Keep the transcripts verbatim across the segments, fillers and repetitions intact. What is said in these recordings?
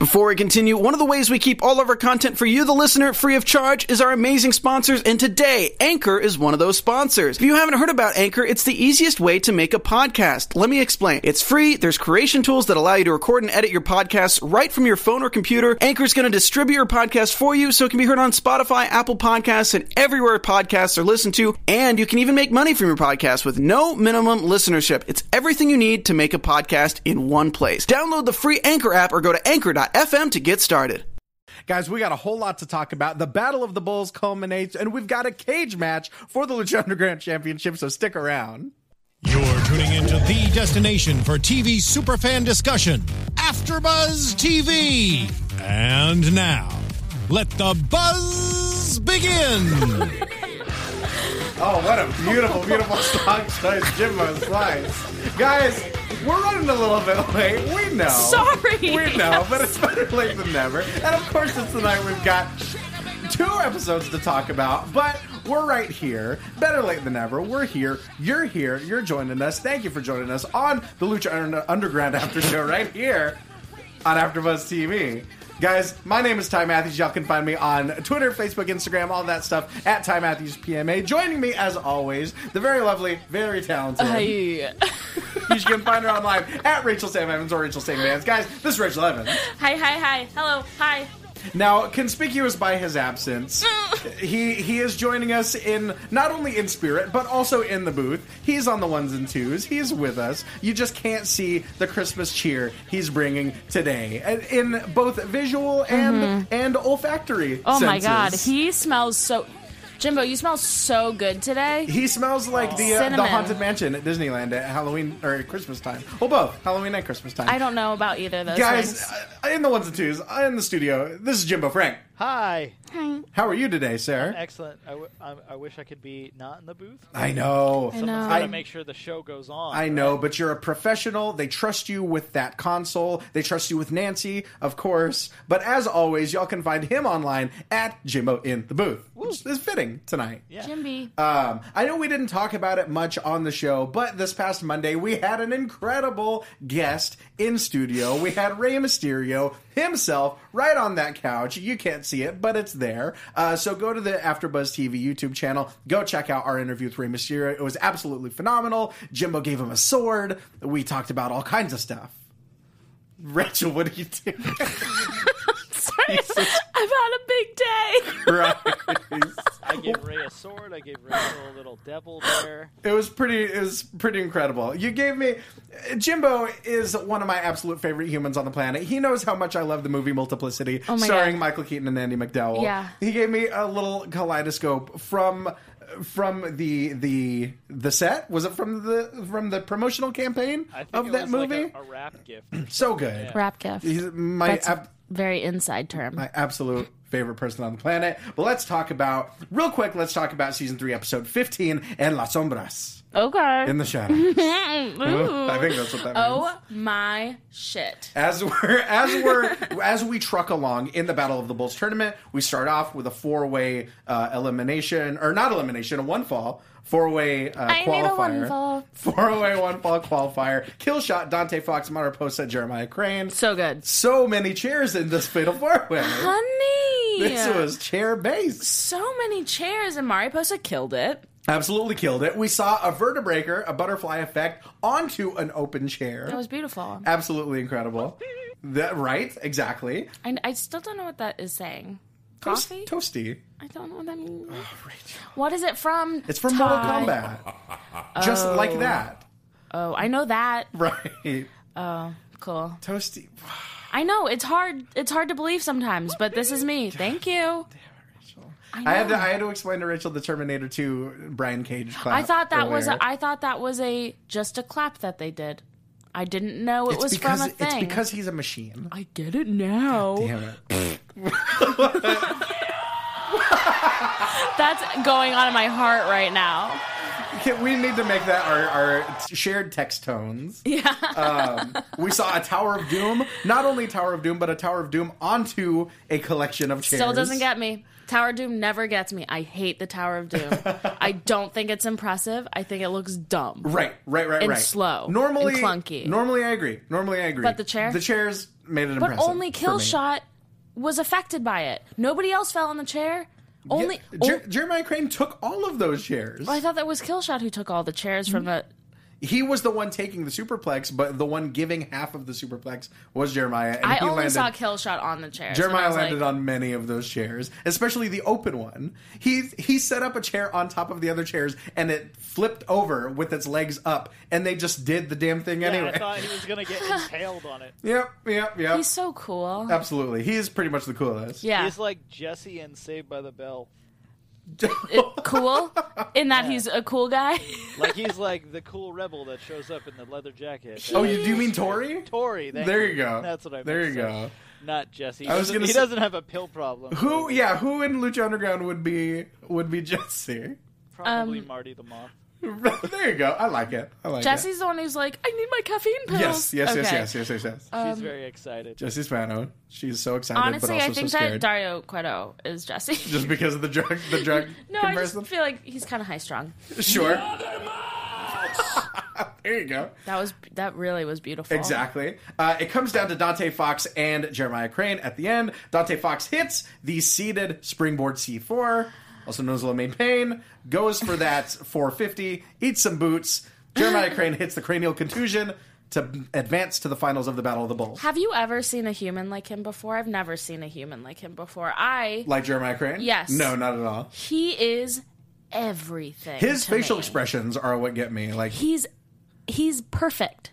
Before we continue, one of the ways we keep all of our content for you, the listener, free of charge is our amazing sponsors, and today, Anchor is one of those sponsors. If you haven't heard about Anchor, it's the easiest way to make a podcast. Let me explain. It's free, there's creation tools that allow you to record and edit your podcasts right from your phone or computer. Anchor is going to distribute your podcast for you so it can be heard on Spotify, Apple Podcasts, and everywhere podcasts are listened to, and you can even make money from your podcast with no minimum listenership. It's everything you need to make a podcast in one place. Download the free Anchor app or go to anchor dot f m to get started. Guys, we got a whole lot to talk about. The Battle of the Bulls culminates, and we've got a cage match for the Lucha Underground Championship, so stick around. You're tuning into the destination for T V superfan discussion, AfterBuzz T V. And now, let the buzz begin. Oh, what a beautiful, beautiful song choice, Jimbo Slice. Guys, we're running a little bit late. We know. Sorry. We know, but it's better late than never. And of course, it's tonight we've got two episodes to talk about, but we're right here. Better late than never. We're here. You're here. You're joining us. Thank you for joining us on the Lucha Underground After Show right here on AfterBuzz T V. Guys, my name is Ty Matthews. Y'all can find me on Twitter, Facebook, Instagram, all that stuff at Ty Matthews P M A. Joining me, as always, the very lovely, very talented. Hi. You can find her online at Rachel Sam Evans or Rachel Sam Evans. Guys, this is Rachel Evans. Hi, hi, hi. Hello, hi. Now, conspicuous by his absence, he he is joining us in not only in spirit, but also in the booth. He's on the ones and twos. He's with us. You just can't see the Christmas cheer he's bringing today, in both visual and mm-hmm. and olfactory Oh senses. my God, he smells so... Jimbo, you smell so good today. He smells like oh. the uh, the Haunted Mansion at Disneyland at Halloween or at Christmas time. Well, both Halloween and Christmas time. I don't know about either of those Guys, things. Uh, in the ones and twos, in the studio, this is Jimbo Frank. Hi. Hi. How are you today, sir? I'm excellent. I, w- I, I wish I could be not in the booth. I know. I Someone's know. got to I- make sure the show goes on. I right? know, but you're a professional. They trust you with that console. They trust you with Nancy, of course. But as always, y'all can find him online at Jimbo in the Booth, which is fitting tonight. Yeah. Jimby. Um, I know we didn't talk about it much on the show, but this past Monday we had an incredible guest in studio. We had Rey Mysterio himself right on that couch. You can't see it, but it's there. Uh, so go to the AfterBuzz T V YouTube channel. Go check out our interview with Rey Mysterio. It was absolutely phenomenal. Jimbo gave him a sword. We talked about all kinds of stuff. Rachel, what do you do? Sorry, I've had a big day. Right. I gave Ray a sword. I gave Rachel a little devil there. It was pretty. It was pretty incredible. You gave me. Jimbo is one of my absolute favorite humans on the planet. He knows how much I love the movie Multiplicity, Oh my starring God. Michael Keaton and Andy McDowell. Yeah. He gave me a little kaleidoscope from from the the the set. Was it from the from the promotional campaign I think of it that was movie? like a, a rap gift. So good. Yeah. Rap gift. He's my That's ab- a very inside term. my absolute favorite person on the planet. But let's talk about real quick. Let's talk about season three, episode fifteen, and Las Sombras Okay. in the shadows. Ooh. I think that's what that means. Oh my shit. As we're as we're as we truck along in the Battle of the Bulls tournament, we start off with a four-way uh, elimination, or not elimination, a one-fall four-way uh, I need a qualifier. one-fall. Four-way one-fall qualifier. Kill shot Dante Fox, Mariposa, Jeremiah Crane. So good. So many chairs in this fatal four-way. Honey. This was chair-based. So many chairs, and Mariposa killed it. Absolutely killed it. We saw a vertebreaker, a butterfly effect, onto an open chair. That was beautiful. Absolutely incredible. That, right? Exactly. I, I still don't know what that is saying. Toast- Coffee? Toasty. I don't know what that means. Oh, Rachel. What is it from? It's from Mortal Ty? Kombat. Just like that. Oh, I know that. Right. Oh, cool. Toasty. I know it's hard. It's hard to believe sometimes, but this is me. Thank you. I, I had to know. I had to explain to Rachel the Terminator two Brian Cage clap. I thought that was earlier. a, I thought that was a just a clap that they did. I didn't know it it's was because from a thing. it's because he's a machine. I get it now. Damn it. That's going on in my heart right now. Can- we need to make that our, our shared text tones. Yeah. Um, we saw a Tower of Doom. Not only Tower of Doom, but a Tower of Doom onto a collection of chairs. Still doesn't get me. Tower of Doom never gets me. I hate the Tower of Doom. I don't think it's impressive. I think it looks dumb. Right, right, right, and right. slow. Normally, and clunky. Normally, I agree. Normally, I agree. But the chair? The chairs made it But impressive. only for me. Killshot was affected by it. Nobody else fell on the chair. Only. Yeah, Jer- Jeremiah Crane took all of those chairs. oh, I thought that was Killshot who took all the chairs from the. He was the one taking the superplex, but the one giving half of the superplex was Jeremiah. And I he only landed, saw Killshot on the chairs. Jeremiah and I was landed like, on many of those chairs, especially the open one. He he set up a chair on top of the other chairs, and it flipped over with its legs up, and they just did the damn thing Yeah, anyway. I thought he was going to get impaled on it. Yep, yep, yep. He's so cool. Absolutely. He is pretty much the coolest. Yeah. He's like Jesse in Saved by the Bell. It- cool in that he's a cool guy. Like he's like the cool rebel that shows up in the leather jacket. Oh, you do you mean Tori? Tori. thank There you go. That's what I meant There to you say. go. Not Jesse. He, I was doesn't, gonna he say- doesn't have a pill problem. Who? Yeah, who in Lucha Underground would be would be Jesse? Probably Um, Marty the Moth. There you go. I like it. I like it. Jesse's the one who's like, I need my caffeine pills. Yes, yes, yes, Okay. yes, yes, yes, yes. She's very excited. Jessie Spano. She's so excited, Honestly, but also I think so that scared. Dario Cueto is Jesse. Just because of the drug, the drug no, I comparison. just feel like he's kind of high strung. Sure. There you go. That was that really was beautiful. Exactly. Uh, it comes down to Dante Fox and Jeremiah Crane at the end. Dante Fox hits the seated springboard C four, also known as LeMaine Payne, goes for that four fifty, eats some boots. Jeremiah Crane hits the cranial contusion to advance to the finals of the Battle of the Bulls. Have you ever seen a human like him before? I've never seen a human like him before. I Like Jeremiah Crane? Yes. No, not at all. he is everything. His to facial me. expressions are what get me. Like, He's he's perfect.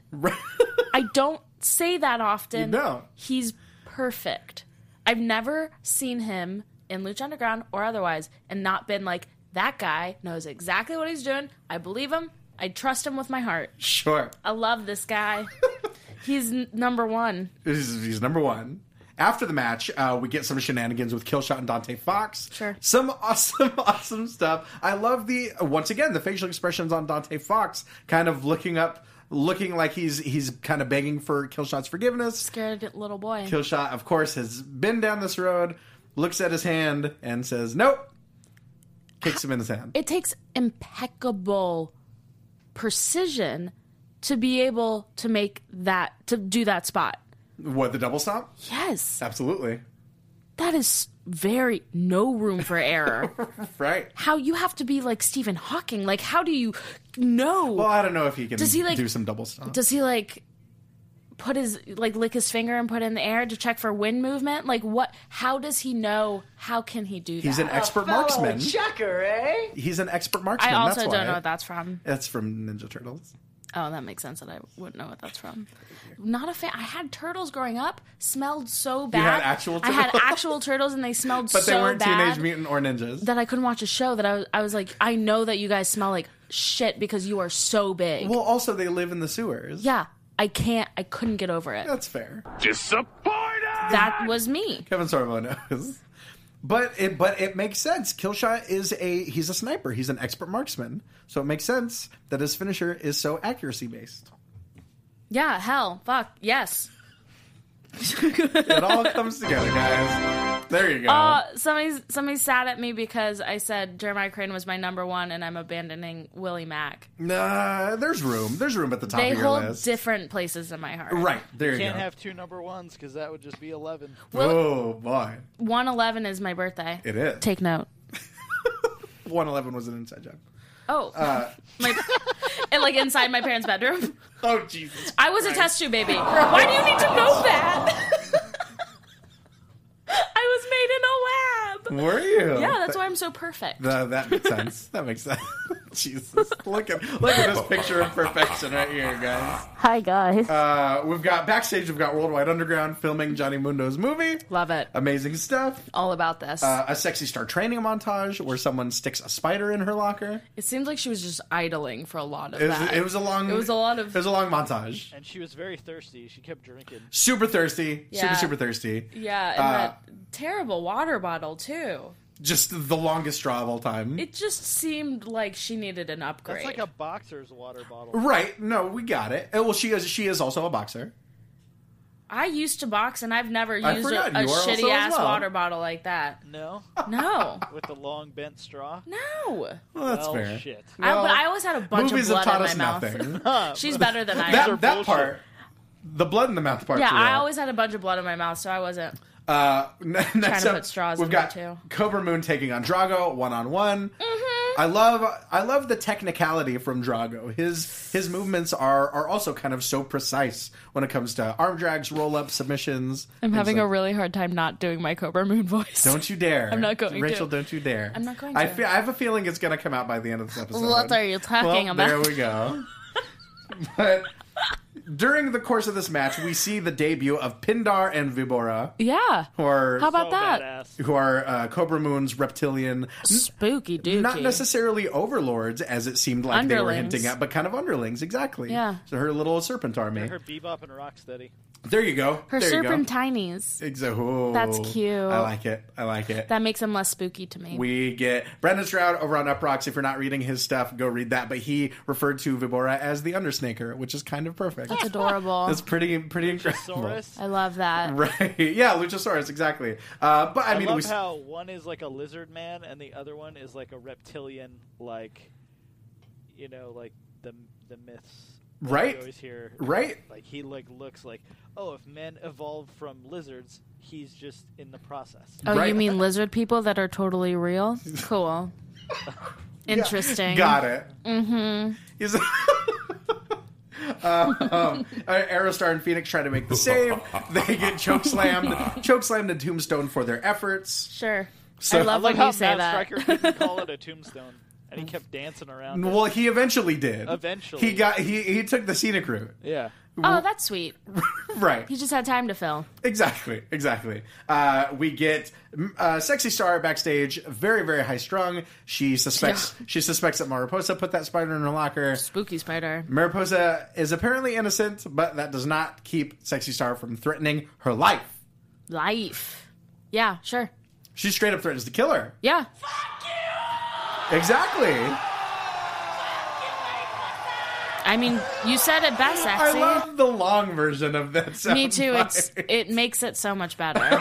I don't say that often. You don't. He's perfect. I've never seen him in Lucha Underground or otherwise and not been like, that guy knows exactly what he's doing. I believe him. I trust him with my heart. sure. I love this guy. He's n- number one. He's, he's number one. After the match, uh, we get some shenanigans with Killshot and Dante Fox. Sure. Some awesome, awesome stuff. I love the, once again, the facial expressions on Dante Fox, kind of looking up, looking like he's he's kind of begging for Killshot's forgiveness. Scared little boy. Killshot, of course, has been down this road, looks at his hand, and says, nope. Kicks him in his hand. It takes impeccable precision to be able to make that, to do that spot. What, the double stomp? Yes. Absolutely. That is very, no room for error. Right. How you have to be like Stephen Hawking. Like, how do you know? Well, I don't know if he can Does he, like- do some double stomp. Does he like put his, like lick his finger and put it in the air to check for wind movement? Like, what, how does he know? How can he do that? He's an expert marksman. checker, eh? He's an expert marksman. I also that's don't why. know what that's from. That's from Ninja Turtles. Oh, that makes sense that I wouldn't know what that's from. Not a fan. I had turtles growing up. Smelled so bad. had actual I had turtles? actual turtles, and they smelled But so they weren't bad Teenage Mutant or Ninjas. that I couldn't watch a show. That I was, I was like, I know that you guys smell like shit because you are so big. Well, also they live in the sewers. Yeah, I can't. I couldn't get over it. That's fair. That was me. Kevin Sorbo knows. But it but it makes sense. Killshot is a he's a sniper. He's an expert marksman. So it makes sense that his finisher is so accuracy based. Yeah, hell, fuck, yes. It all comes together, guys. There you go. Uh, somebody's somebody's sad at me because I said Jeremiah Crane was my number one, and I'm abandoning Willie Mack. nah, there's room. There's room at the top They of your hold list. different places in my heart. Right. There you Can't go. have two number ones because that would just be eleven. Oh boy. one eleven is my birthday. It is. Take note. one eleven was an inside joke. Oh, Uh, my, and like inside my parents' bedroom. Oh Jesus. I was a test tube baby. Why do you need to know that? I was made in a lab. Were you? Yeah, that's why I'm so perfect. That, that makes sense. That makes sense. Jesus. Look at look at this picture of perfection right here, guys. Hi guys. Uh, we've got backstage, we've got Worldwide Underground filming Johnny Mundo's movie. Love it. Amazing stuff. All about this. Uh, a sexy star training montage where someone sticks a spider in her locker. it seems like she was just idling for a lot of It was, that. it was a long It was a lot of- It was a long montage. And she was very thirsty. She kept drinking. Super thirsty. Super Yeah. super thirsty. Yeah, and Uh, that terrible water bottle too. just the longest straw of all time. It just seemed like she needed an upgrade. That's like a boxer's water bottle. Right. No, we got it. Uh, Well, she is she is also a boxer. I used to box, and I've never I used forgot a, a you are also shitty ass as well. water bottle like that. No? No, With the long bent straw? no. Well, that's well, fair. shit. I, Well, but I always had a bunch Movies of have blood taught in us my mouth. nothing. She's better than I am. that that bullshit. part, the blood in the mouth part. Yeah, I always had a bunch of blood in my mouth, so I wasn't. Uh, n- next to up, put straws we've in got there, too. Cobra Moon taking on Drago one on one. Mm-hmm. I love I love the technicality from Drago. His his movements are are also kind of so precise when it comes to arm drags, roll ups, submissions. I'm things having like- a really hard time not doing my Cobra Moon voice. Don't you dare! I'm not going Rachel. to. Don't you dare! I'm not going I to. feel I have a feeling it's going to come out by the end of this episode. What are you talking well, about? There we go. But during the course of this match, we see the debut of Pindar and Vibora, Yeah. who are How about So that? badass. who are uh, Cobra Moon's reptilian, Spooky dookie. not necessarily overlords as it seemed like they were Underlings. hinting at, but kind of underlings, exactly. Yeah. So her little serpent army. They're her Bebop and Rocksteady. There you go. Her there you go. serpentinies. Exactly. Oh, That's cute. I like it. I like it. That makes them less spooky to me. We get Brendan Stroud over on Uprocks. If you're not reading his stuff, go read that. But he referred to Vibora as the Undersnaker, which is kind of perfect. That's adorable. That's pretty, pretty incredible. Saurus. I love that. Right? Yeah, Luchasaurus, exactly. Uh, but I, I, mean, love we, how one is like a lizard man and the other one is like a reptilian, like, you know, like the the myths. that Right. You always hear. Right. Like he like looks like, oh, if men evolved from lizards, he's just in the process. Oh, Right. you mean lizard people that are totally real? Cool. Interesting. got it. Mm-hmm. He's. Uh, um, Aerostar and Phoenix try to make the save. They get chokeslammed, chokeslammed and tombstone for their efforts. Sure. So- I I love like when how you say Matt that. Striker couldn't call it a tombstone, and he kept dancing around. it. Well, he eventually did. Eventually. he got he he took the scenic route. Yeah. Oh, that's sweet. Right. He just had time to fill. Exactly, exactly. Uh, we get uh, Sexy Star backstage, very, very high strung. She suspects she suspects that Mariposa put that spider in her locker. Spooky spider. Mariposa is apparently innocent, but that does not keep Sexy Star from threatening her life. Life. Yeah, sure. She straight up threatens to kill her. Yeah. Exactly. I mean, you said it best, I Sexy. love the long version of that sound Me too. bite. It's it makes it so much better.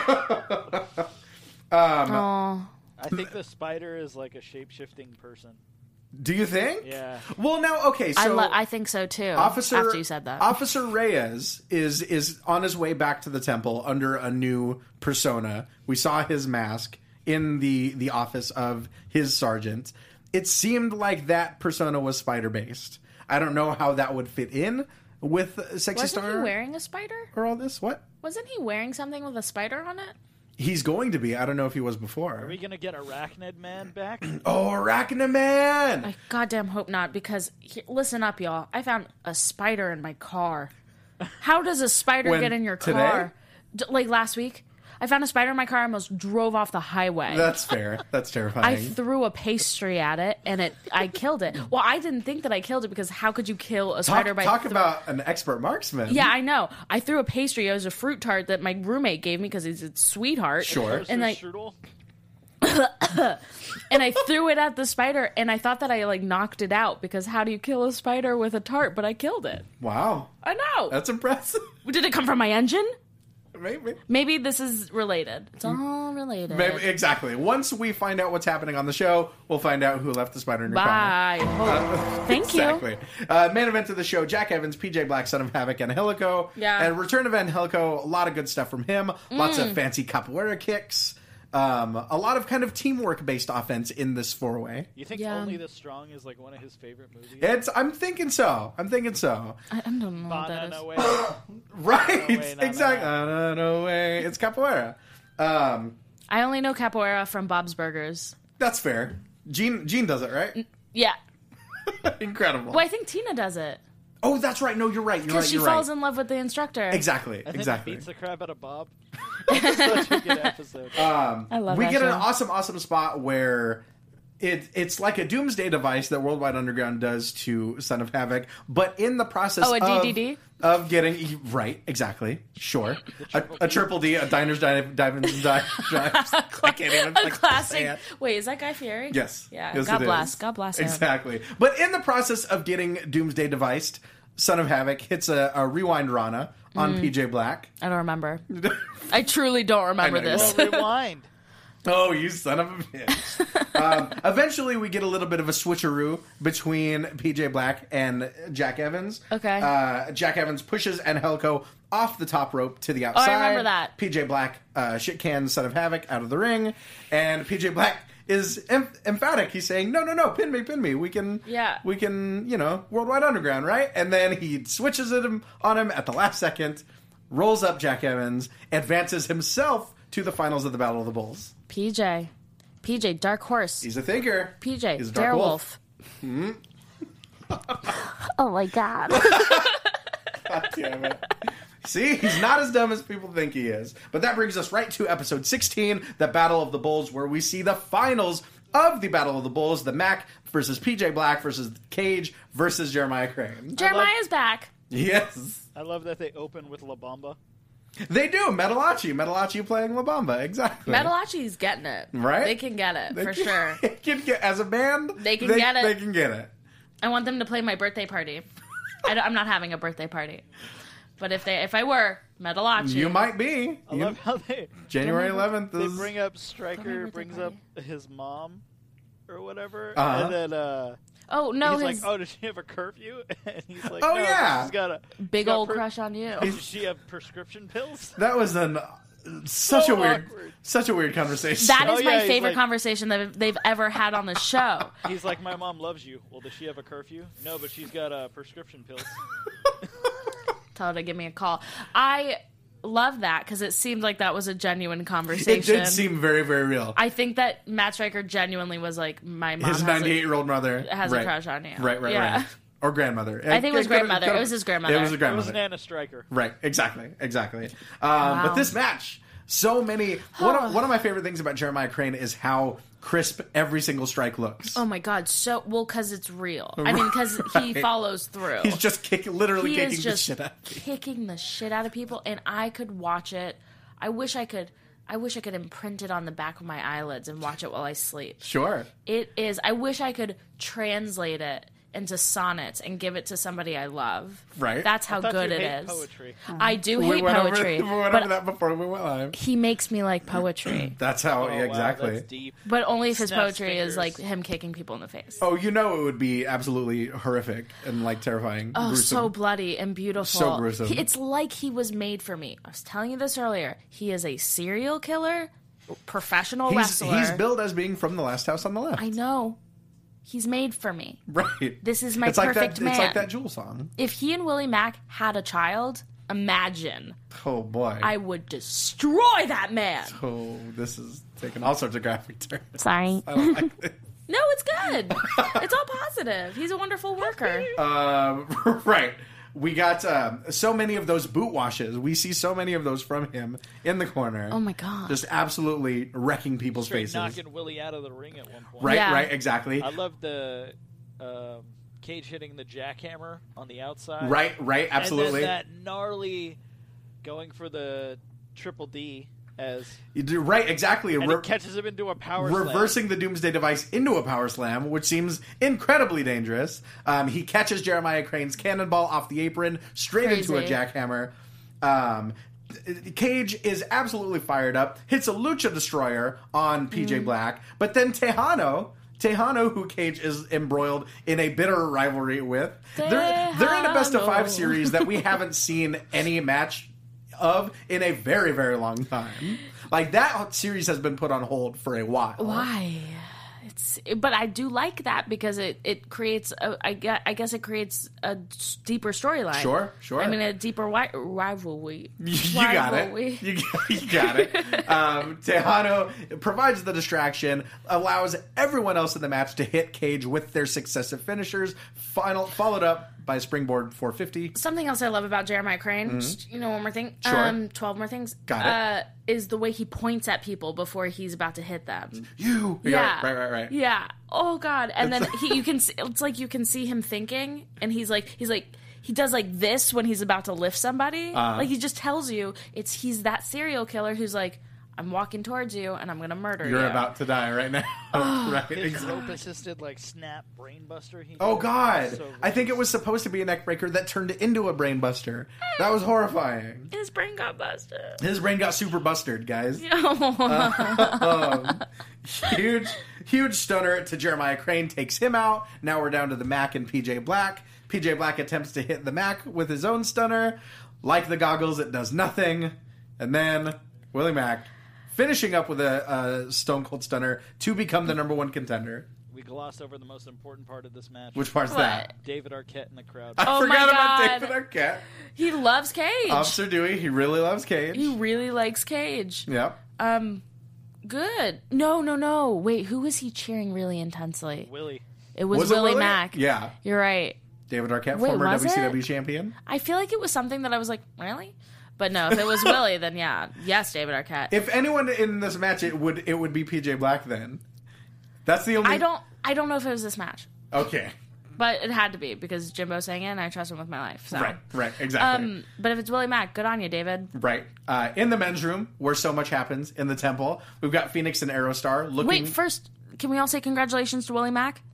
Um, Oh, I think the spider is like a shape-shifting person. Do you think? Yeah. Well, now, okay, so... I lo- I think so too. Officer, after you said that, Officer Reyes is is on his way back to the temple under a new persona. We saw his mask in the the office of his sergeant. It seemed like that persona was spider based. I don't know how that would fit in with Sexy wasn't Star he wearing a spider? or all this. What? Wasn't he wearing something with a spider on it? He's going to be. I don't know if he was before. Are we gonna get Arachnid Man back? Oh, Arachnaman! I goddamn hope not, because he- listen up, y'all. I found a spider in my car. How does a spider When- get in your today? car? D- like last week, I found a spider in my car. I almost drove off the highway. That's fair. That's I terrifying. threw a pastry at it, and it. I killed it. Well, I didn't think that I killed it, because how could you kill a talk spider by talk thro- about an expert marksman. Yeah, I know. I threw a pastry. It was a fruit tart that my roommate gave me because he's a sweetheart. Sure. Toaster And like, strudel? and I threw it at the spider, and I thought that I like knocked it out, because how do you kill a spider with a tart? But I killed it. Wow. I know. That's impressive. Did it come from my engine? Maybe. Maybe this is related. It's all related. Maybe, exactly. Once we find out what's happening on the show, we'll find out who left the spider in your car. Bye. Oh, Thank you. Exactly. Uh, main event of the show, Jack Evans, P J Black, Son of Havoc, and Angelico. Yeah. And return of Angelico, a lot of good stuff from him. Lots Mm. of fancy capoeira kicks. Um, a lot of kind of teamwork-based offense in this four-way. You think Yeah. Only the Strong is like one of his favorite movies? It's. I'm thinking so. I'm thinking so. I, I don't know what that Banana is. way. Right. No way, no, exactly. no. No, no way. It's capoeira. Um, I only know capoeira from Bob's Burgers. that's fair. Gene, Gene does it, right? Yeah. Incredible. Well, I think Tina does it. Oh, that's right. No, you're right. You're Because right. she You're falls right. in love with the instructor. Exactly. And then Exactly. beats the crap out of Bob. That's such a good episode. Um, I love we that get an show. awesome, awesome spot where it, it's like a doomsday device that Worldwide Underground does to Son of Havoc, but in the process Oh, a of, D D D? of getting right, exactly, sure, a, a triple D, a Diners, Dive, Dives, and Dives. I can't even A like, say classic. it. Wait, is that Guy Fieri? Yes. Yeah. Yes, God it bless. is. God bless him. Exactly. But in the process of getting Doomsday deviced, Son of Havoc hits a, a rewind Rana on P J Black. I don't remember. I truly don't remember I know you this. Well, rewind. Oh, you son of a bitch. um, eventually, we get a little bit of a switcheroo between P J Black and Jack Evans. Okay. Uh, Jack Evans pushes Angelico off the top rope to the outside. Oh, I remember that. P J Black uh, shit cans Son of Havoc out of the ring. And P J Black is em- emphatic. He's saying, no, no, no, pin me, pin me. We can, Yeah. we can, you know, Worldwide Underground, right? And then he switches it on him at the last second, rolls up Jack Evans, advances himself to the finals of the Battle of the Bulls. P J. P J, Dark Horse. He's a thinker. P J, He's a dark wolf. Darewolf. Oh my god. God damn it. See, he's not as dumb as people think he is. But that brings us right to episode sixteen, the Battle of the Bulls, where we see the finals of the Battle of the Bulls, the Mac versus P J Black versus Cage versus Jeremiah Crane. Jeremiah's back. Yes. I love that they open with La Bamba. They do. Metalachi. Metalachi playing La Bamba. Exactly. Metalachi's getting it. Right? They can get it, They for can- sure. They can get, as a band, They can get it. They can get it. I want them to play my birthday party. I am not having a birthday party. But if they, if I were, Metalachi. You might be. I You- love how they January eleventh they is... bring up Stryker birthday brings up party. his mom or whatever, Uh-huh. and then uh, Oh, no, he's his like, "Oh, does she have a curfew?" And he's like, Oh, "No, yeah. she's got a big she's got old per- crush on you. Does she have prescription pills?" That was an... Such So a weird... awkward. Such a weird conversation. That is Oh, my yeah, he's favorite like- conversation that they've ever had on the show. He's like, "My mom loves you." Well, does she have a curfew? No, but she's got uh, prescription pills. Tell her to give me a call. I love that because it seemed like that was a genuine It conversation. did seem very, very real. I think that Matt Stryker genuinely was like, my mom His has, ninety-eight-year-old mother a, has right. a crush on you. Right, right, yeah. right. Or grandmother. I think it was could've- grandmother. could've- It was his grandmother. It was his It was grandmother. Nana Stryker. Right, exactly, exactly. Um, But this match, so many... One of, one of my favorite things about Jeremiah Crane is how crisp every single strike looks. Oh my god, so well because it's real. I mean, because he Right. follows through. He's just kick, literally he kicking is just the shit out of me. kicking the shit out of people, and I could watch it. I wish I could. I wish I could imprint it on the back of my eyelids and watch it while I sleep. Sure. It is. I wish I could translate it into sonnets and give it to somebody I love. Right. That's how I thought good you it hate is. Poetry. I do We hate went poetry, over, we went but over that before we went live. he makes me like poetry. That's how, Oh, yeah, wow, exactly. that's deep. But only if his Snaps poetry is fingers. like him kicking people in the face. Oh, you know it would be absolutely horrific and, like, terrifying. Oh, gruesome. so bloody and beautiful. So gruesome. He- it's like he was made for me. I was telling you this earlier. He is a serial killer, professional He's, wrestler. he's billed as being from the Last House on the Left. I know. He's made for me. Right. This is my it's like perfect that, man. It's like that Jewel song. If he and Willie Mack had a child, imagine. Oh, boy. I would destroy that man. Oh, this is taking all sorts of graphic turns. Sorry. I don't like this. No, it's good. It's all positive. He's a wonderful worker. Um, right. We got um, so many of those boot washes. We see so many of those from him in the corner. Oh my god. Just absolutely wrecking people's Straight faces. knocking Willie out of the ring at one point. Right, Yeah. right, exactly. I love the um, Cage hitting the jackhammer on the outside. Right, right, absolutely. And then that gnarly going for the triple D as You do- right, exactly. and Re- it catches him into a power slam. reversing the Doomsday device into a power slam, which seems incredibly dangerous. Um, he catches Jeremiah Crane's cannonball off the apron straight into a Crazy. jackhammer. Um, Cage is absolutely fired up, hits a Lucha Destroyer on P J Mm. Black, but then Tejano, Tejano, who Cage is embroiled in a bitter rivalry with, they're, they're in a best of five Tejano. series that we haven't seen any match of in a very, very long time. Like, that series has been put on hold for a while. Why? It's, but I do like that because it, it creates a, I guess, I guess it creates a deeper storyline. Sure, sure. I mean a deeper wi- rivalry. You got Rivalry. it. You, got- you got it. Um, Tejano provides the distraction, allows everyone else in the match to hit Cage with their successive finishers, final, followed up by Springboard four fifty. Something else I love about Jeremiah Crane, Mm-hmm. just, you know, one more thing. Sure. Um, twelve more things. Got it. Uh, is the way he points at people before he's about to hit them. You. Yeah. Right, right, right. Yeah. Oh God. And then he, you can, see, it's like you can see him thinking, and he's like, he's like, he does like this when he's about to lift somebody. Uh-huh. Like he just tells you it's he's that serial killer who's like, I'm walking towards you and I'm gonna murder you. You're about to die right now. right. His exactly. rope-assisted like snap brainbuster. He Oh did. God! So I think it was supposed to be a neck breaker that turned into a brain buster. That was horrifying. His brain got busted. His brain got super busted, guys. Oh. Um, huge, huge stunner to Jeremiah Crane takes him out. Now we're down to the Mac and P J Black. P J Black attempts to hit the Mac with his own stunner. Like the goggles, it does nothing. And then Willie Mack finishing up with a, a Stone Cold Stunner to become the number one contender. We glossed over the most important part of this match. Which part's What? that? David Arquette in the crowd. I Oh my forgot about God. David Arquette. He loves Cage. Officer Dewey, he really loves Cage. He really likes Cage. Yep. Um, good. No, no, no. Wait, who was he cheering really intensely? Willie. It was, Was it Willie Willie? Mack. Yeah. You're right. David Arquette, Wait, former was W C W it? champion. I feel like it was something that I was like, really? But no, if it was Willie, then yeah. Yes, David Arquette. If anyone in this match, it would it would be P J Black then. That's the only... I don't I don't know if it was this match. Okay. But it had to be because Jimbo sang it and I trust him with my life. So. Right, right, exactly. Um, but if it's Willie Mack, good on you, David. Right. Uh, in the men's room, where so much happens, in the temple, we've got Phoenix and Aerostar looking... Wait, first, can we all say congratulations to Willie Mack?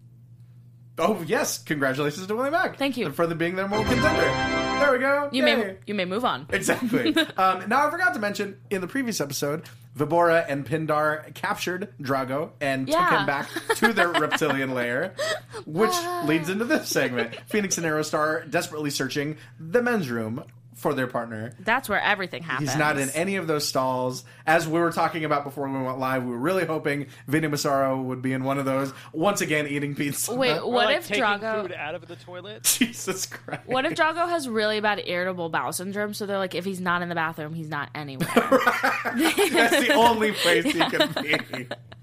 Oh, yes. Congratulations to Willie Mack. Thank you. For the being their world contender. There we go. You Yay. may you may move on. Exactly. um, now, I forgot to mention, in the previous episode, Vibora and Pindar captured Drago and took Yeah. him back to their reptilian lair, which leads into this segment. Phoenix and Aerostar desperately searching the men's room for their partner. That's where everything happens. He's not in any of those stalls. As we were talking about before we went live, we were really hoping Vinny Massaro would be in one of those, once again eating pizza. Wait, Or, what like, if taking Drago... food out of the toilet? Jesus Christ. What if Drago has really bad irritable bowel syndrome? So they're like, if he's not in the bathroom, he's not anywhere. That's the only place he can be.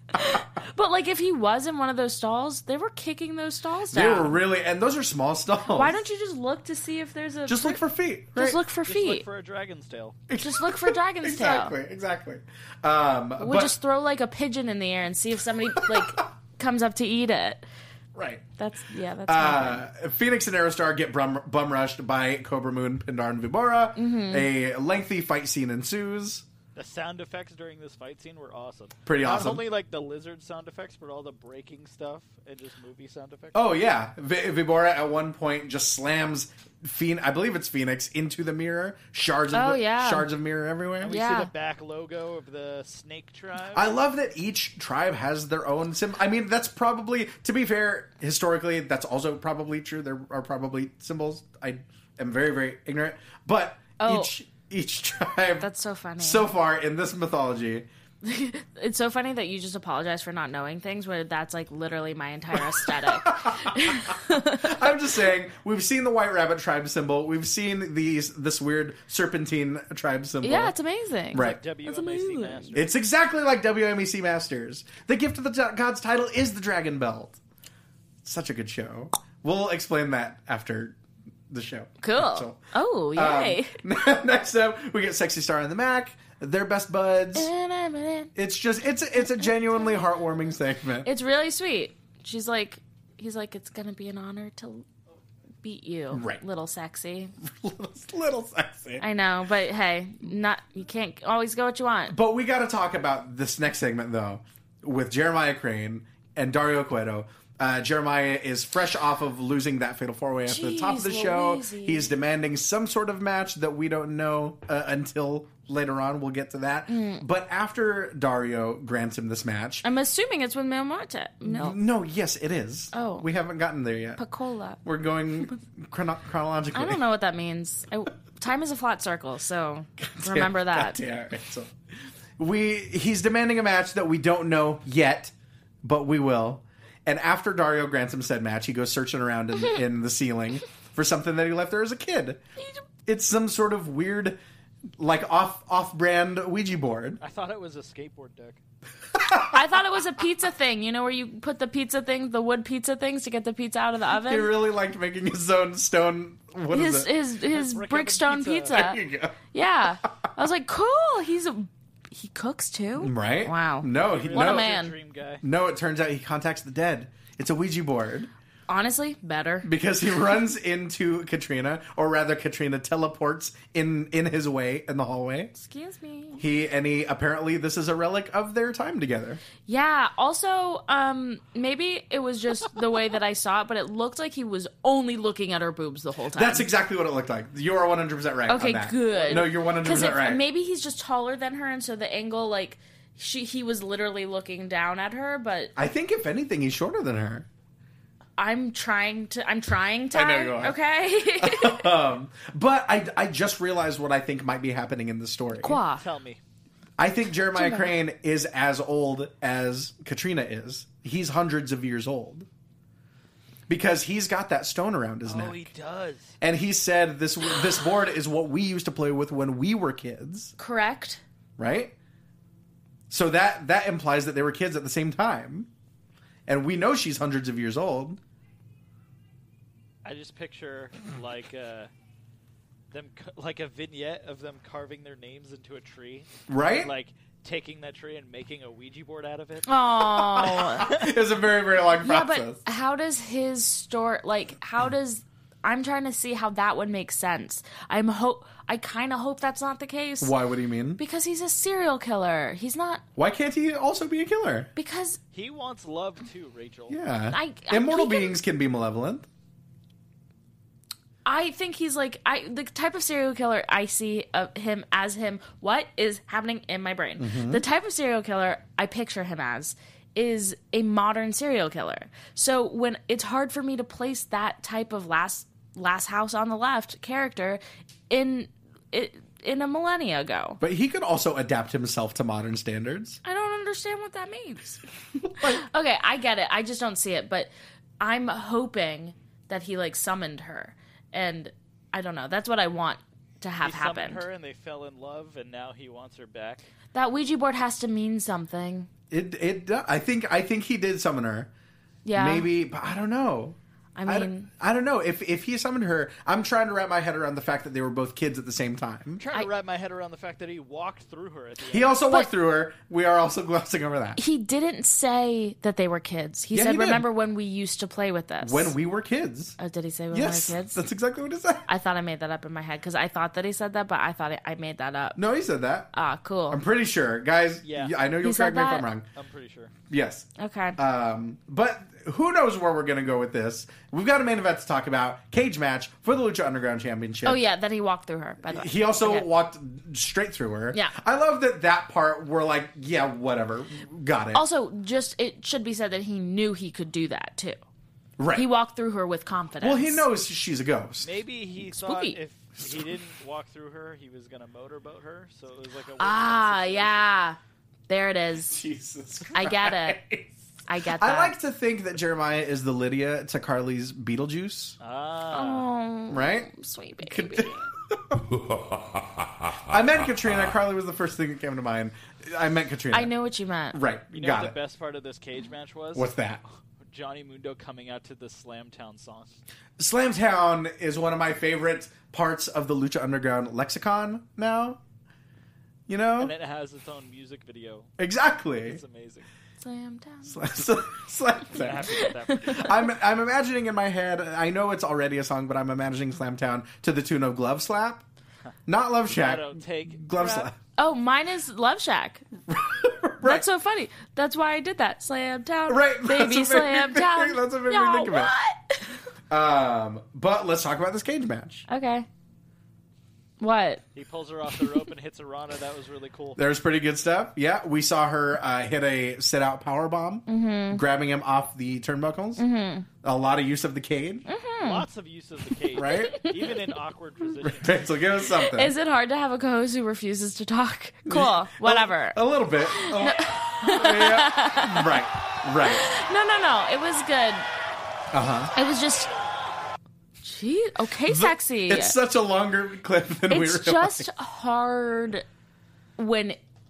But like, if he was in one of those stalls, they were kicking those stalls They down. were really, and those are small stalls. Why don't you just look to see if there's a? just look for feet? Right? Just look for Just feet. look for a dragon's tail. Just look for Dragon's exactly, Tail. exactly. Um, We'll but, just throw like a pigeon in the air and see if somebody like comes up to eat it. right. That's yeah. That's my thing. Uh, Phoenix and Aerostar get brum, bum rushed by Cobra Moon, Pindar, and Vibora. Mm-hmm. A lengthy fight scene ensues. The sound effects during this fight scene were awesome. Pretty Not awesome. only like the lizard sound effects, but all the breaking stuff and just movie sound effects. Oh yeah, v- Vibora at one point just slams Phoen- I believe it's Phoenix into the mirror. Shards of Oh, the- yeah. shards of mirror everywhere. We Yeah. see the back logo of the Snake Tribe. I love that each tribe has their own symbol. I mean, that's probably, to be fair, historically, that's also probably true. There are probably symbols. I am very, very ignorant. But Oh. each each tribe, That's so funny. so far in this mythology, It's so funny that you just apologize for not knowing things, where that's like literally my entire aesthetic. I'm just saying, we've seen the White Rabbit tribe symbol. We've seen these this weird serpentine tribe symbol. Yeah, it's amazing. Right. W That's M A C amazing. Masters. It's exactly like W M E C Masters. The gift of the t- God's title is the Dragon Belt. Such a good show. We'll explain that after the show. Cool. So, Oh, yay. um, next up, we get Sexy Star and the Mac. They're best buds. It's just it's it's a genuinely heartwarming segment. It's really sweet. She's like, he's like, it's gonna be an honor to beat you, Right. little sexy. little, little sexy. I know, but hey, not you can't always get what you want. But we got to talk about this next segment though, with Jeremiah Crane and Dario Cueto. Uh, Jeremiah is fresh off of losing that fatal four-way at the top of the Jeez show. Louise-y. He's demanding some sort of match that we don't know uh, until later on. We'll get to that. Mm. But after Dario grants him this match, I'm assuming it's with Mil Marte. Mil no, yes, it is. Oh. We haven't gotten there yet. Pacola. We're going chrono- chronologically. I don't know what that means. I, time is a flat circle, so remember that. Yeah, right. So we he's demanding a match that we don't know yet, but we will. And after Dario grants him said match, he goes searching around in, in the ceiling for something that he left there as a kid. It's some sort of weird, like off off brand Ouija board. I thought it was a skateboard deck. I thought it was a pizza thing. You know where you put the pizza thing, the wood pizza things to get the pizza out of the oven? He really liked making his own stone. What his, is it? his his Brick brick oven stone pizza. pizza. There you go. Yeah. I was like, cool. He's a, he cooks too. Right? Wow. No, he, What a no, man. Dream guy. No, it turns out he contacts the dead. It's a Ouija board. Honestly, better. Because he runs into Katrina, or rather Katrina teleports in, in his way in the hallway. Excuse me. He and he apparently this is a relic of their time together. Yeah. Also, um, maybe it was just the way that I saw it, but it looked like he was only looking at her boobs the whole time. That's exactly what it looked like. You are one hundred percent right. Okay, on that. good. No, you're one hundred Because percent right. maybe he's just taller than her, and so the angle, like, she he was literally looking down at her. But I think if anything, he's shorter than her. I'm trying to. I'm trying to. I know you are. Okay. Um, but I, I just realized what I think might be happening in the story. Qua. Tell me. I think Jeremiah Jeremiah. Crane is as old as Katrina is. He's hundreds of years old. Because he's got that stone around his Oh, neck. he does. And he said this this board is what we used to play with when we were kids, Correct. right? So that that implies that they were kids at the same time. And we know she's hundreds of years old. I just picture like uh, them, ca- like a vignette of them carving their names into a tree, Right? And, like taking that tree and making a Ouija board out of it. Oh. It's a very, very long Yeah, process. but how does his story, like, how does, I'm trying to see how that would make sense. I'm hope, I kind of hope that's not the case. Why? What do you mean? Because he's a serial killer. He's not, Why can't he also be a killer? because He wants love too, Rachel. Yeah. I- I- Immortal he can- beings can be malevolent. I think he's like, I the type of serial killer I see of him as him, what is happening in my brain. Mm-hmm. The type of serial killer I picture him as is a modern serial killer. So when it's hard for me to place that type of last last house on the left character in it in a millennia ago. But he could also adapt himself to modern standards. I don't understand what that means. Okay, I get it. I just don't see it, but I'm hoping that he like summoned her. And I don't know. That's what I want to have He happen. summoned her and they fell in love, and now he wants her back. That Ouija board has to mean something. It it do- I think I think he did summon her. Yeah. Maybe, but I don't know. I I, mean, don't, I don't know if if he summoned her. I'm trying to wrap my head around the fact that they were both kids at the same time. I'm trying I- to wrap my head around the fact that he walked through her at the He end. also walked But- through her. We are also glossing over that. he didn't say that they were kids. He Yeah, said, he did. remember when we used to play with this? When we were kids. Oh, did he say when Yes, we were kids? that's exactly what he said. I thought I made that up in my head because I thought that he said that, but I thought I made that up. No, he said that. Ah, cool. I'm pretty sure, guys. Yeah. I know you'll said correct me if that? I'm wrong. I'm pretty sure. Yes. Okay. Um, but who knows where we're going to go with this? We've got a main event to talk about. Cage match for the Lucha Underground Championship. oh, yeah, that he walked through her, by the way. He also Okay. walked straight through her. Yeah. I love that that part we're like, yeah, whatever. Got it. Also, just, it should be said that he knew he could do that, too. right. He walked through her with confidence. well, he knows she's a ghost. Maybe he Spooky. thought if he didn't walk through her, he was going to motorboat her, so it was like a win-win Ah, situation. yeah. There it is. Jesus Christ. I get it. I get that. I like to think that Jeremiah is the Lydia to Carly's Beetlejuice, Ah. Oh, right? sweet Could- baby. I meant Katrina. Carly was the first thing that came to mind. I meant Katrina. I knew what you meant. Right. You know Got what the it. best part of this cage match was? What's that? Johnny Mundo coming out to the Slamtown song. Slamtown is one of my favorite parts of the Lucha Underground lexicon now. You know? And it has its own music video. Exactly. It's amazing. Slam down. Slamtown. Happy with that. I'm I'm imagining in my head. I know it's already a song, but I'm imagining Slamtown to the tune of Glove Slap, not Love I Shack. don't take Glove crap. Slap. Oh, mine is Love Shack. Right. That's so funny. That's why I did that. Slam down. Right, that's Baby, what made me slam think- down. that's what made me Yo, think of it. what? Um, but let's talk about this cage match. Okay. What? He pulls her off the rope and hits a Rana. That was really cool. There's pretty good stuff. Yeah, we saw her uh, hit a sit out power bomb, Mm-hmm. grabbing him off the turnbuckles. Mm-hmm. A lot of use of the cage, Mm-hmm. Lots of use of the cage. right? Even in awkward positions. Right, so give us something. Is it hard to have a co-host who refuses to talk? Cool. Whatever. A little bit. Oh, yeah. Right, right. No, no, no. It was good. Uh huh. It was just... Gee, okay, sexy. It's such a longer clip than we It's realized. just hard when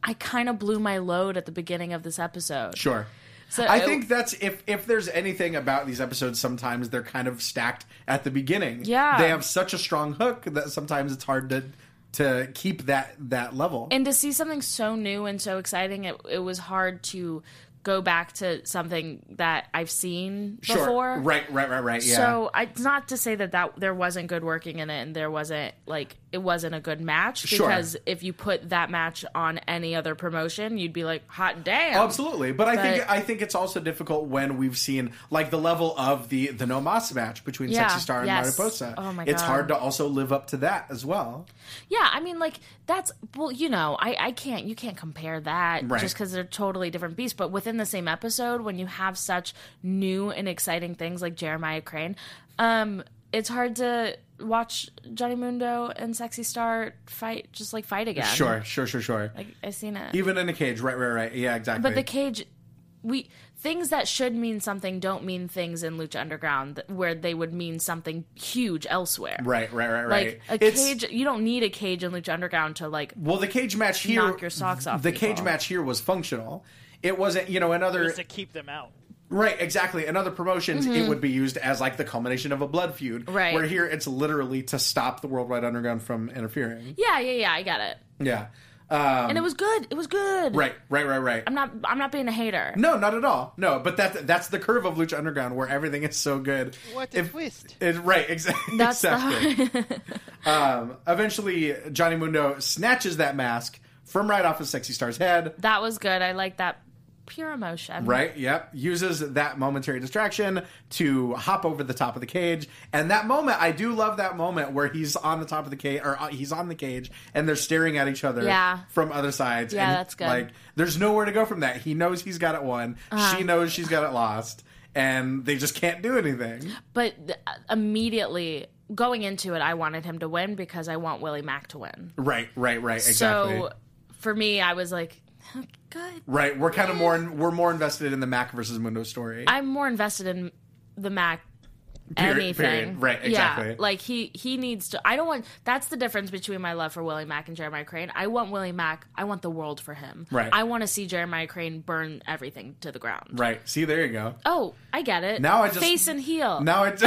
I kind of blew my load at the beginning of this episode. Sure. So I it- think that's if if there's anything about these episodes, sometimes they're kind of stacked at the beginning. Yeah. They have such a strong hook that sometimes it's hard to to keep that that level. And to see something so new and so exciting, it, it was hard to go back to something that I've seen Sure. before. Right, right, right, right. Yeah. So I, it's not to say that, that there wasn't good working in it and there wasn't like it wasn't a good match, Sure. because if you put that match on any other promotion, you'd be like, hot damn. Oh, absolutely, but I think But- I think it's also difficult when we've seen like the level of the the No Mas match between Yeah, Sexy Star and yes. Mariposa. Oh my It's God. hard to also live up to that as well. Yeah, I mean, like that's well, you know, I, I can't you can't compare that Right. just because they're totally different beasts. But within the same episode, when you have such new and exciting things like Jeremiah Crane, um, it's hard to watch Johnny Mundo and Sexy Star fight, just like fight again. Sure, sure, sure, sure. like I've seen it. Even in a cage, right, right, right. Yeah, exactly. But the cage, we things that should mean something don't mean things in Lucha Underground that- where they would mean something huge elsewhere. right, right, right, right. Like a It's- cage, you don't need a cage in Lucha Underground to like. Well, the cage match here, Knock your socks off The people. cage match here was functional. It wasn't, you know, another Just to keep them out. right, exactly. In other promotions, it would be used as like the culmination of a blood feud. Mm-hmm. Right. Where here, it's literally to stop the Worldwide Underground from interfering. Yeah, yeah, yeah. I get it, Yeah. Um, and it was good. It was good. right, right, right, right. I'm not. I'm not being a hater. No, not at all. No, but that that's the curve of Lucha Underground where everything is so good. What a twist. It, right, exa- That's exactly. the. um, eventually, Johnny Mundo snatches that mask from right off of Sexy Star's head. That was good. I like that pure emotion. Right, yep. Uses that momentary distraction to hop over the top of the cage. And that moment, I do love that moment where he's on the top of the cage, or uh, he's on the cage, and they're staring at each other Yeah. from other sides. Yeah, and, that's good. Like, there's nowhere to go from that. He knows he's got it won. Uh-huh. She knows she's got it lost. And they just can't do anything. But th- immediately going into it, I wanted him to win because I want Willie Mack to win. Right, right, right, exactly. So for me, I was like, oh, good. Right, we're kind of more we're more invested in the Mac versus Mundo story. I'm more invested in the Mac. Period, Anything, period. Right, exactly. Yeah, like he he needs to. I don't want. That's the difference between my love for Willie Mack and Jeremiah Crane. I want Willie Mack. I want the world for him. Right. I want to see Jeremiah Crane burn everything to the ground. Right. See, there you go. Oh, I get it. Now I just- face and heel. Now it's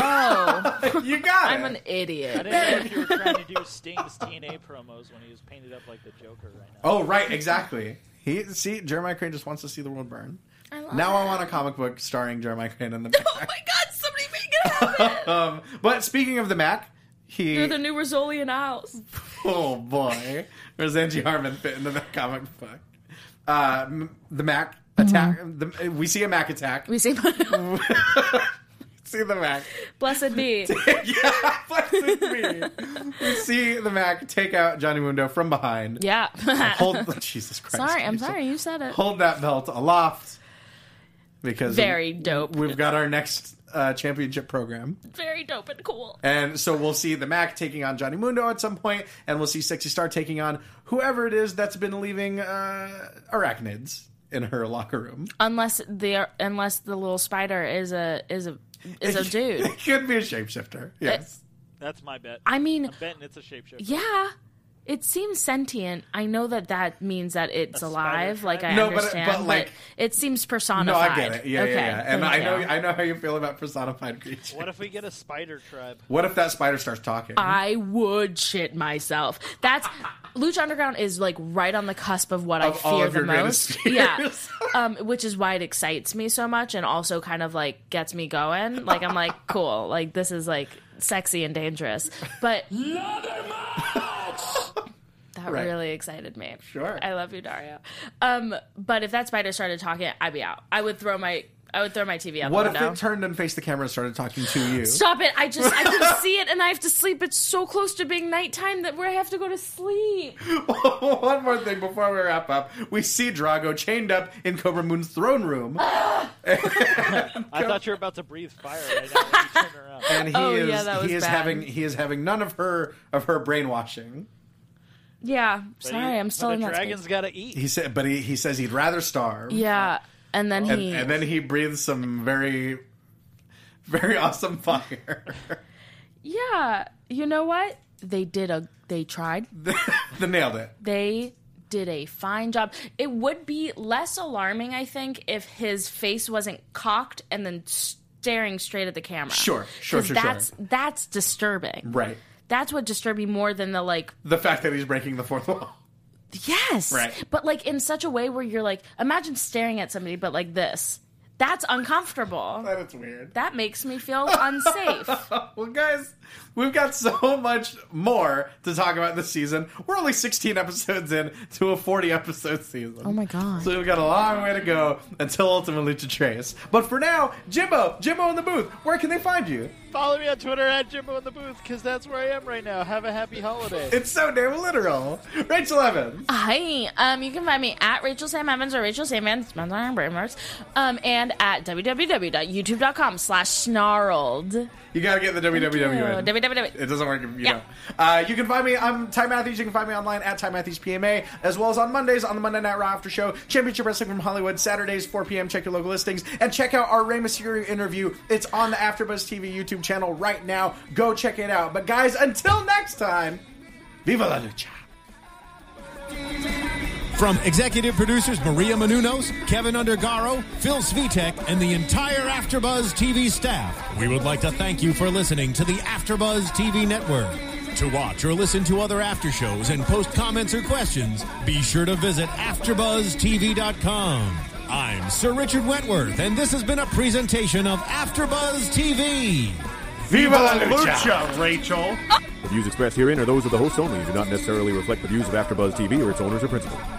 Oh, you got it. I'm an I idiot. didn't know if you were trying to do Sting's T N A promos when he was painted up like the Joker right now. Oh, right, exactly. He see Jeremiah Crane just wants to see the world burn. I love Now it. I want a comic book starring Jeremiah Crane in the Mac. Oh my God! Somebody make it happen. um, but speaking of the Mac, he You're the new Rizzoli in the house. oh boy, where's Angie Harmon fit into the comic book? Uh, m- the Mac attack. The, we see a Mac attack. We see. See the Mac. Blessed be. Yeah, blessed be. We see the Mac take out Johnny Mundo from behind. Yeah. Hold. Jesus Christ. sorry, I'm Jesus. sorry. You said it. Hold that belt aloft because Very dope. We've got our next uh, championship program, Very dope and cool. and so we'll see the Mac taking on Johnny Mundo at some point, and we'll see Sexy Star taking on whoever it is that's been leaving uh, arachnids in her locker room. Unless the unless the little spider is a is a is a dude. It could be a shapeshifter. Yes. That's my bet. I mean, I'm betting it's a shapeshifter. yeah. It seems sentient. I know that that means that it's A alive. spider Like I tribe? No, but- understand, but, but, like- it seems No, personified. I get it. Yeah, okay, yeah, yeah. And thank I know, you. I know how you feel about personified creatures. What if we get a spider tribe? What if that spider starts talking? I would shit myself. That's Lucha Underground is like right on the cusp of what Of I all fear of the your greatest most. fears. Yeah, um, which is why it excites me so much, and also kind of like gets me going. Like I'm like, cool. Like this is like sexy and dangerous, but that Right. really excited me. Sure. I love you, Dario. Um, but if that spider started talking, I'd be out. I would throw my I would throw my T V out What the if window. it turned and faced the camera and started talking to you? Stop it! I just I can see it and I have to sleep. It's so close to being nighttime that where I have to go to sleep. One more thing before we wrap up. We see Drago chained up in Cobra Moon's throne room. I thought you were about to breathe fire right now when you turn around. And he Oh, is yeah, that was he is bad. having he is having none of her of her brainwashing. Yeah, But sorry, he- I'm still but in the that dragon's space. got to eat. He said but he, he says he'd rather starve. Yeah, and then And, he and then he breathes some very very awesome fire. yeah, you know what? They did a they tried. They nailed it. They did a fine job. It would be less alarming, I think, if his face wasn't cocked and then staring straight at the camera. Sure, sure, sure, that's, sure. That's disturbing. Right. That's what disturbed me more than the, like... The fact that he's breaking the fourth wall. Yes. Right. But, like, in such a way where you're, like... Imagine staring at somebody, but like this. That's uncomfortable. That is weird. That makes me feel unsafe. Well, guys, we've got so much more to talk about this season. We're only sixteen episodes in to a forty-episode season. Oh, my God. So we've got a long way to go until ultimately to Trace. But for now, Jimbo, Jimbo in the booth, where can they find you? Follow me on Twitter at Jimbo in the Booth, because that's where I am right now. Have a happy holiday. It's so damn literal. Rachel Evans. Hi. Um, you can find me at Rachel Sam Evans or Rachel Sam Evans, um, and at www.youtube.com slash snarled. You gotta get the W W W in. W W W. It doesn't work if you Yeah. don't. Uh, you can find me, I'm Ty Matthews. You can find me online at Ty Matthews P M A, as well as on Mondays on the Monday Night Raw After Show, Championship Wrestling from Hollywood, Saturdays, four p.m. Check your local listings, and check out our Rey Mysterio interview. It's on the AfterBuzz T V YouTube channel right now. Go check it out. But guys, until next time, Viva la lucha. From executive producers Maria Menounos, Kevin Undergaro, Phil Svitek, and the entire AfterBuzz T V staff, we would like to thank you for listening to the AfterBuzz T V network. To watch or listen to other after shows and post comments or questions, be sure to visit after buzz t v dot com. I'm Sir Richard Wentworth, and this has been a presentation of AfterBuzz T V. Viva la lucha, Rachel. The views expressed herein are those of the hosts only and do not necessarily reflect the views of AfterBuzz T V or its owners or principals.